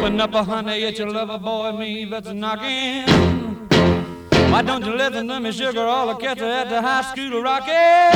Open up, honey, it's your lover boy, me that's knocking. Why don't you listen to me, sugar, all the cats are at the high school rocking.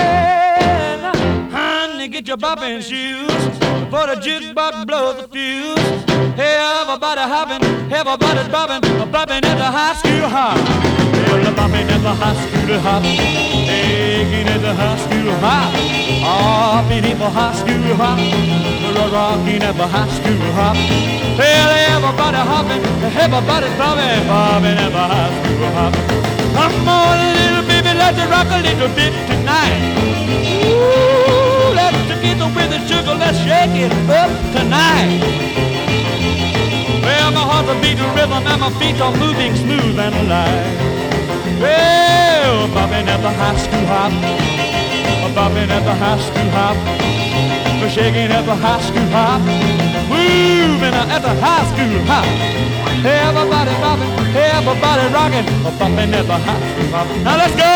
Honey, get your bopping shoes, for the jukebox blows the fuse. Hey, everybody hopping, everybody's bopping, bopping at the high school hop. Well, the bopping at the high school hop, taking at the high school hop. Hopping at the high school hop, rocking at the high school hop. Well, everybody hopping, everybody's bopping, bopping at the high school hop. Come on, little baby, let's rock a little bit tonight. Ooh, let's together with the sugar, let's shake it up tonight. Well, my heart's a beating rhythm and my feet are moving smooth and light. Well, bopping at the high school hop, bopping at the high school hop, shaking at the high school hop, moving at the high school hop. Everybody bopping, everybody rocking, bopping at the high school hop. Now let's go!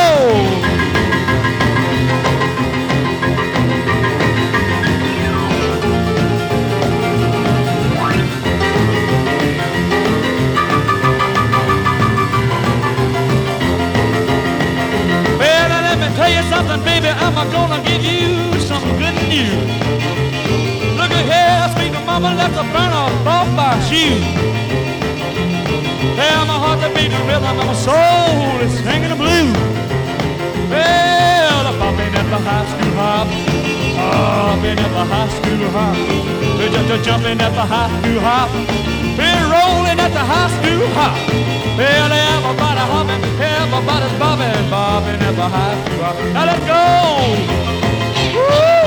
Tell you something, baby, I'm gonna give you some good news. Look at here, sweet mama, let's burn off my shoes. Well, my heart's a beating rhythm and my soul is singing the blues. Well, I'm bopping at the high school hop, bopping at the high school hop. We're just jumping at the high school hop, we're rolling at the high school hop. Well, everybody hopping, everybody's bobbing, bobbing at the high school hop. Now let's go! Woo!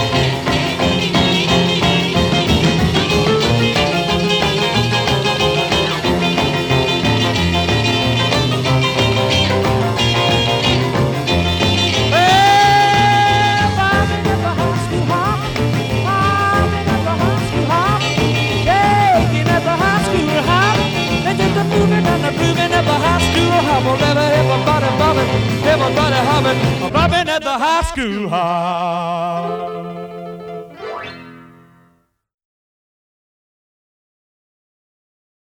Well, bobbing at the high school hop, bobbing at the high school hop, shaking at the high school hop. Moving and the grooving at the high school hop. Everybody bobbing, everybody hopping, bobbing at the high school hop.